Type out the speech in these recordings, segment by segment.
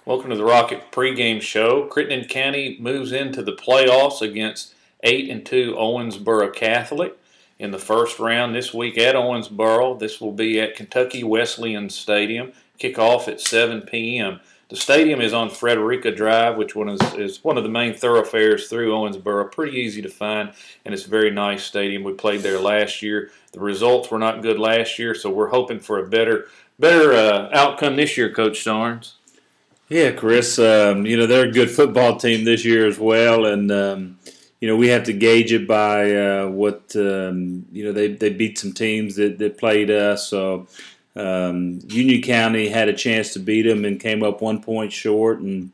Welcome to the Rocket pregame show. Crittenden County moves into the playoffs against 8-2 Owensboro Catholic in the first round this week at Owensboro. This will be at Kentucky Wesleyan Stadium. Kickoff at 7 p.m. The stadium is on Frederica Drive, which is one of the main thoroughfares through Owensboro. Pretty easy to find, and it's a very nice stadium. We played there last year. The results were not good last year, so we're hoping for a better outcome this year, Coach Starnes. Yeah, Chris, they're a good football team this year as well, and, we have to gauge it by they beat some teams that played us. So Union County had a chance to beat them and came up 1 point short, and,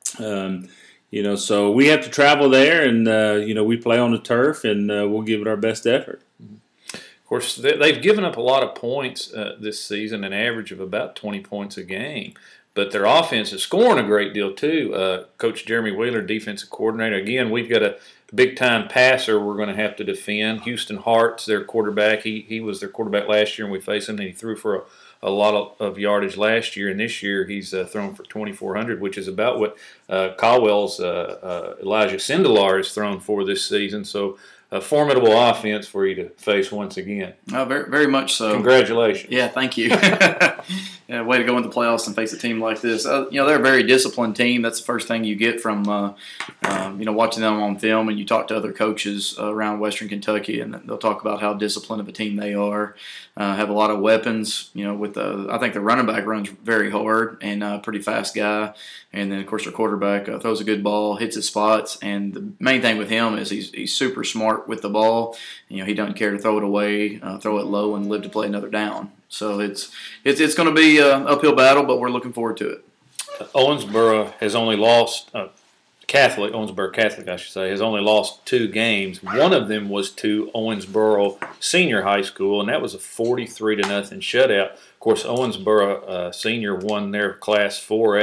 so we have to travel there, and, we play on the turf, and we'll give it our best effort. Of course, they've given up a lot of points this season, an average of about 20 points a game. But their offense is scoring a great deal, too. Coach Jeremy Wheeler, defensive coordinator. Again, we've got a big-time passer we're going to have to defend. Houston Hart's their quarterback. He was their quarterback last year, and we faced him, and he threw for a lot of yardage last year. And this year he's thrown for 2,400, which is about what Caldwell's Elijah Sindelar has thrown for this season. So a formidable offense for you to face once again. Very, very much so. Congratulations. Yeah, thank you. Yeah, way to go in the playoffs and face a team like this. They're a very disciplined team. That's the first thing you get from watching them on film, and you talk to other coaches around Western Kentucky, and they'll talk about how disciplined of a team they are. Have a lot of weapons. I think the running back runs very hard and a pretty fast guy, and then of course their quarterback throws a good ball, hits his spots, and the main thing with him is he's super smart with the ball. He doesn't care to throw it away, throw it low, and live to play another down. So it's going to be an uphill battle, but we're looking forward to it. Owensboro has only lost Owensboro Catholic, I should say, has only lost 2 games. One of them was to Owensboro Senior High School, and that was a 43-0 shutout. Of course, Owensboro Senior won their Class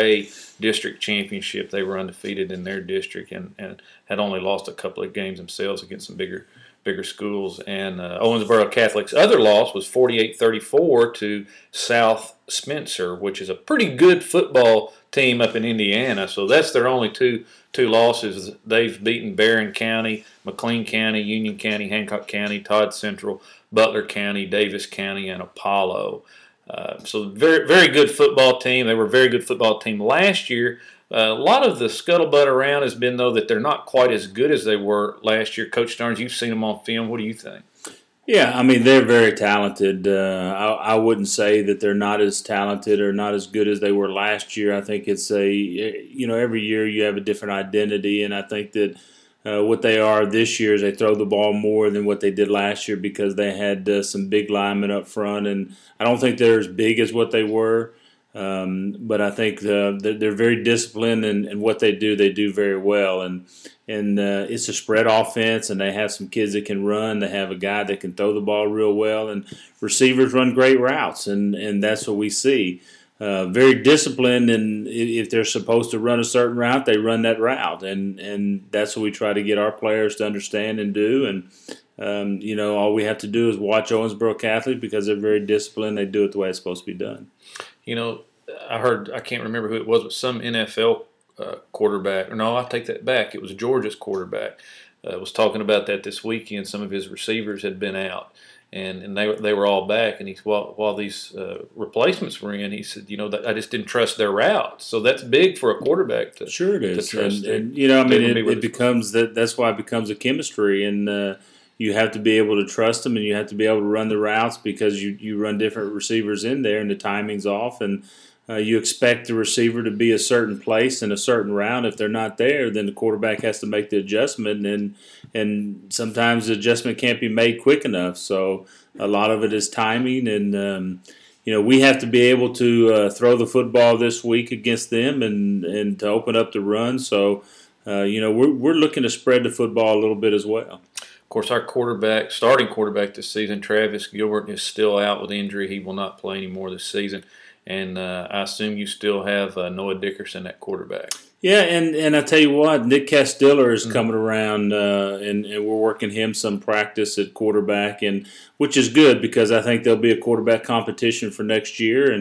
4A district championship. They were undefeated in their district and had only lost a couple of games themselves against some bigger schools. And Owensboro Catholic's other loss was 48-34 to South Spencer, which is a pretty good football team up in Indiana. So that's their only two losses. They've beaten Barron County, McLean County, Union County, Hancock County, Todd Central, Butler County, Davis County, and Apollo. So very, very good football team. They were a very good football team last year. A lot of the scuttlebutt around has been, though, that they're not quite as good as they were last year. Coach Starnes, you've seen them on film. What do you think? Yeah, they're very talented. I wouldn't say that they're not as talented or not as good as they were last year. I think it's every year you have a different identity, and I think that what they are this year is they throw the ball more than what they did last year because they had some big linemen up front, and I don't think they're as big as what they were. But I think they're very disciplined, and what they do very well. And it's a spread offense, and they have some kids that can run. They have a guy that can throw the ball real well, and receivers run great routes, and that's what we see. Very disciplined, and if they're supposed to run a certain route, they run that route, and that's what we try to get our players to understand and do. And all we have to do is watch Owensboro Catholic because they're very disciplined. They do it the way it's supposed to be done. I can't remember who it was, but some NFL quarterback. No, I take that back. It was Georgia's quarterback. Was talking about that this weekend. Some of his receivers had been out, and they were all back. And while these replacements were in, he said, I just didn't trust their routes. So that's big for a quarterback to sure it is. To trust it becomes that. That's why it becomes a chemistry, and you have to be able to trust them, and you have to be able to run the routes because you run different receivers in there, and the timing's off, and you expect the receiver to be a certain place in a certain route. If they're not there, then the quarterback has to make the adjustment, and sometimes the adjustment can't be made quick enough. So a lot of it is timing, and we have to be able to throw the football this week against them and to open up the run. So we're looking to spread the football a little bit as well. Of course, our starting quarterback this season, Travis Gilbert, is still out with injury. He will not play anymore this season. And I assume you still have Noah Dickerson at quarterback. Yeah, and I tell you what, Nick Castiller is coming around, and we're working him some practice at quarterback, and which is good because I think there'll be a quarterback competition for next year. And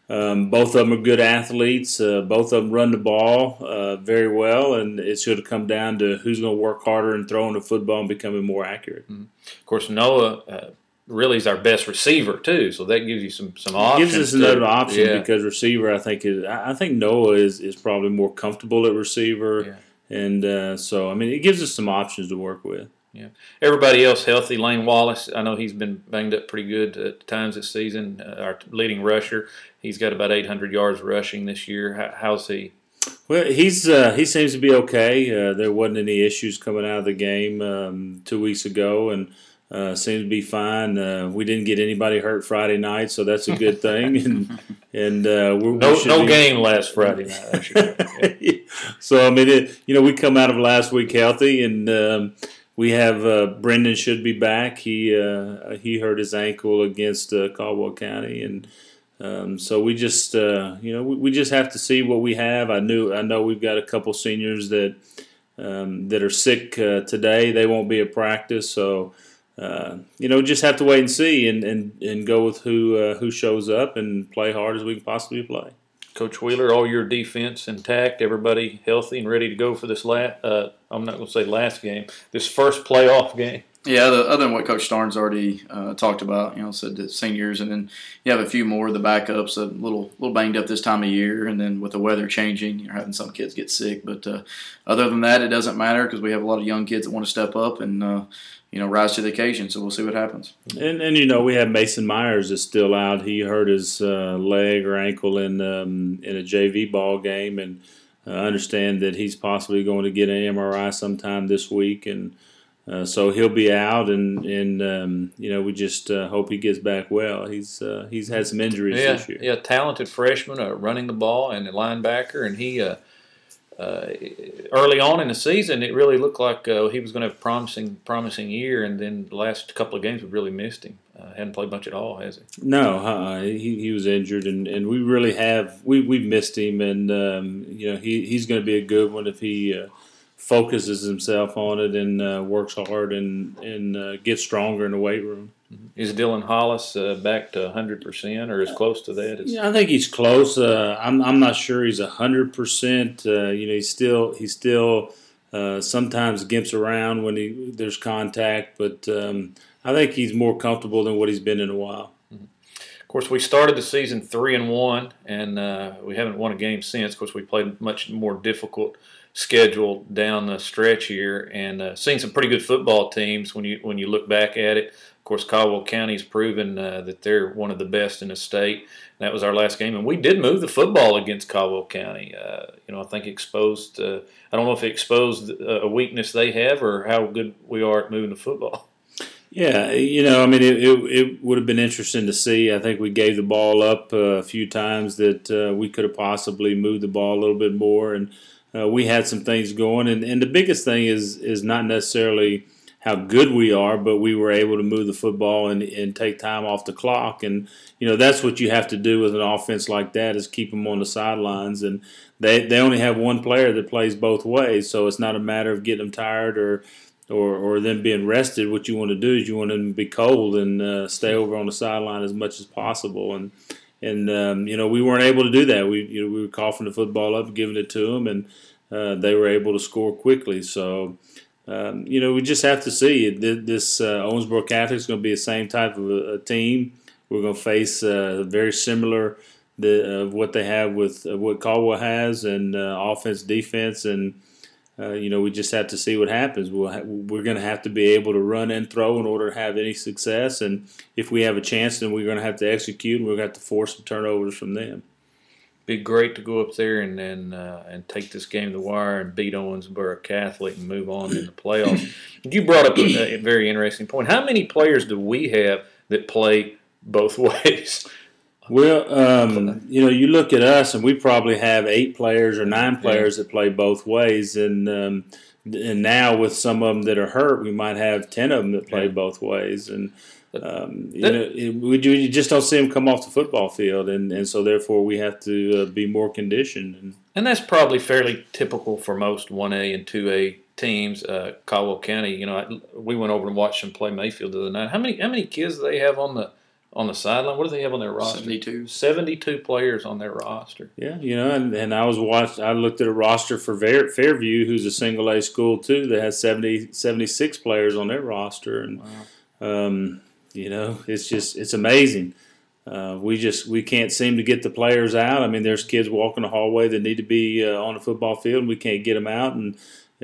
Both of them are good athletes. Both of them run the ball very well, and it's going to come down to who's going to work harder in throwing the football and becoming more accurate. Mm-hmm. Of course, Noah really is our best receiver too, so that gives you some options. It gives us another option because receiver, I think Noah is probably more comfortable at receiver, and so I mean it gives us some options to work with. Yeah. Everybody else healthy. Lane Wallace, I know he's been banged up pretty good at times this season. Our leading rusher, he's got about 800 yards rushing this year. How's he? Well, he seems to be okay. There wasn't any issues coming out of the game 2 weeks ago, and seems to be fine. We didn't get anybody hurt Friday night, so that's a good thing. And no game last Friday night. Yeah. So I mean, we come out of last week healthy, and we have Brendan should be back. He hurt his ankle against Caldwell County, and so we just we just have to see what we have. I know we've got a couple seniors that are sick today. They won't be at practice, so just have to wait and see and go with who shows up and play hard as we can possibly play. Coach Wheeler, all your defense intact, everybody healthy and ready to go for this I'm not going to say last game, this first playoff game. Yeah, other than what Coach Starnes already talked about, said the seniors, and then you have a few more of the backups, a little banged up this time of year, and then with the weather changing, you're having some kids get sick. But other than that, it doesn't matter because we have a lot of young kids that want to step up and rise to the occasion. So we'll see what happens. And we have Mason Myers is still out. He hurt his leg or ankle in a JV ball game, and I understand that he's possibly going to get an MRI sometime this week, and so he'll be out. And we just hope he gets back well. He's had some injuries this year. Yeah, talented freshman, running the ball and a linebacker, and he. Early on in the season, it really looked like he was going to have a promising year, and then the last couple of games we really missed him. Hadn't played much at all, has he? No, he was injured, and we really we've missed him, and he's going to be a good one if he focuses himself on it and works hard and gets stronger in the weight room. Is Dylan Hollis back to 100% or as close to that? Yeah, I think he's close. I'm not sure he's 100%. He still sometimes gimps around when there's contact, but I think he's more comfortable than what he's been in a while. Of course, we started the season 3-1, and we haven't won a game since. Of course, we played a much more difficult schedule down the stretch here, and seen some pretty good football teams when you look back at it. Of course, Caldwell County's proven that they're one of the best in the state. That was our last game, and we did move the football against Caldwell County. I think exposed. I don't know if it exposed a weakness they have or how good we are at moving the football. Yeah, it would have been interesting to see. I think we gave the ball up a few times that we could have possibly moved the ball a little bit more, and we had some things going. And the biggest thing is not necessarily how good we are, but we were able to move the football and take time off the clock. And, that's what you have to do with an offense like that is keep them on the sidelines. And they only have one player that plays both ways, so it's not a matter of getting them tired or them being rested. What you want to do is you want them to be cold and stay over on the sideline as much as possible. And we weren't able to do that. We were coughing the football up, giving it to them, and they were able to score quickly. So, we just have to see. This Owensboro Catholic is going to be the same type of a team. We're going to face very similar what they have with what Caldwell has and offense, defense, and we just have to see what happens. We're going to have to be able to run and throw in order to have any success. And if we have a chance, then we're going to have to execute, and we're going to have to force some turnovers from them. Be great to go up there and take this game to the wire and beat Owensboro Catholic and move on in the playoffs. You brought up a very interesting point. How many players do we have that play both ways? Well, you look at us, and we probably have 8 players or 9 players that play both ways, and now with some of them that are hurt, we might have 10 of them that play both ways, and you just don't see them come off the football field, and so therefore we have to be more conditioned. And that's probably fairly typical for most 1A and 2A teams. Caldwell County, we went over and watched them play Mayfield the other night. How many kids do they have on on the sideline. What do they have on their roster? 72 players on their roster. Yeah, and I looked at a roster for Fairview, who's a single A school too, that has 76 players on their roster, and wow. It's amazing. We can't seem to get the players out. I mean, there's kids walking the hallway that need to be on the football field, and we can't get them out. And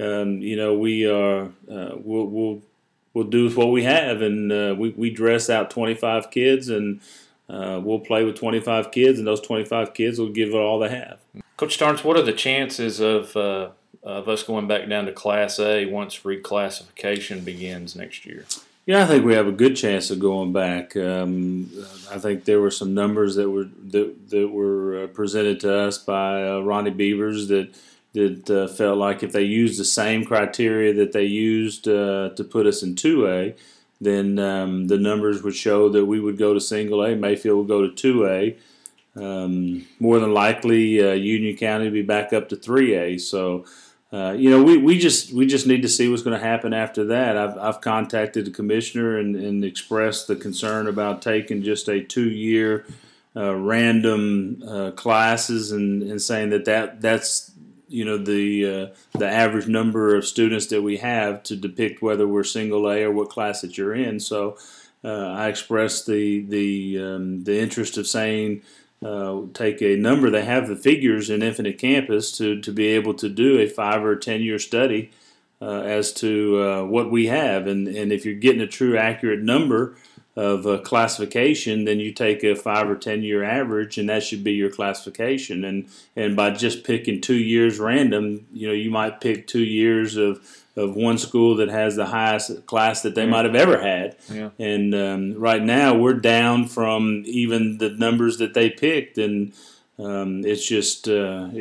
we'll do what we have, and we dress out 25 kids, and we'll play with 25 kids, and those 25 kids will give it all they have. Coach Starnes, what are the chances of us going back down to Class A once reclassification begins next year? Yeah, I think we have a good chance of going back. I think there were some numbers that were presented to us by Ronnie Beavers that felt like if they used the same criteria that they used to put us in 2A, then the numbers would show that we would go to single A. Mayfield would go to 2A. More than likely, Union County would be back up to 3A. So. We just need to see what's going to happen after that. I've contacted the commissioner and expressed the concern about taking just a 2-year random classes and saying that's the average number of students that we have to depict whether we're single A or what class that you're in. So I expressed the interest of saying. Take a number. They have the figures in Infinite Campus to be able to do a 5 or 10-year study as to what we have. And if you're getting a true accurate number of classification, then you take a 5 or 10-year average, and that should be your classification. And by just picking 2 years random, you might pick 2 years of one school that has the highest class that they might have ever had. Yeah. And right now we're down from even the numbers that they picked, and it's just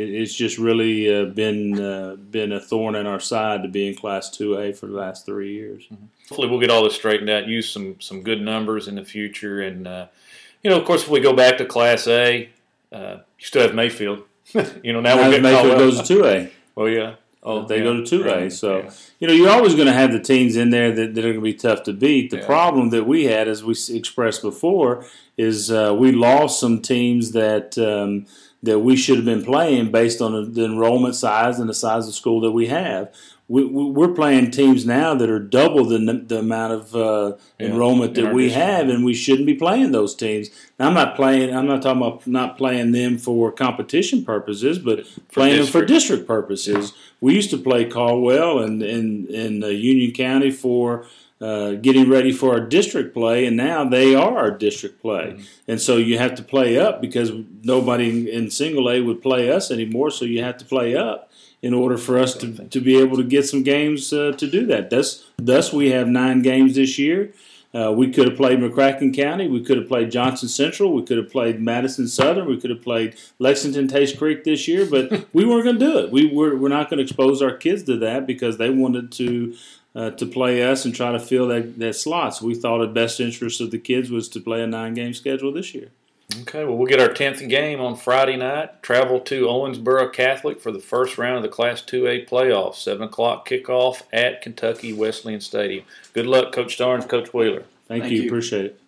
really been a thorn in our side to be in Class 2A for the last 3 years. Mm-hmm. Hopefully we'll get all this straightened out, use some good numbers in the future, and of course if we go back to Class A, you still have Mayfield. Now we're Mayfield goes to 2A. Well, yeah. Oh, they go to 2A. Right. So, you're always going to have the teams in there that are going to be tough to beat. The problem that we had, as we expressed before, is we lost some teams that we should have been playing based on the enrollment size and the size of school that we have. We're playing teams now that are double the amount of enrollment that we have, and we shouldn't be playing those teams. Now, I'm not talking about not playing them for competition purposes, but playing them for district purposes. We used to play Caldwell and Union County for getting ready for our district play, and now they are our district play. Mm-hmm. And so you have to play up because nobody in single A would play us anymore, so you have to play up in order for us to be able to get some games to do that. Thus, we have 9 games this year. We could have played McCracken County. We could have played Johnson Central. We could have played Madison Southern. We could have played Lexington Taste Creek this year, but we weren't going to do it. We're not going to expose our kids to that because they wanted to play us and try to fill that slot. So we thought the best interest of the kids was to play a 9-game schedule this year. Okay, well, we'll get our 10th game on Friday night. Travel to Owensboro Catholic for the first round of the Class 2A playoffs. 7 o'clock kickoff at Kentucky Wesleyan Stadium. Good luck, Coach Starnes, Coach Wheeler. Thank you. Appreciate it.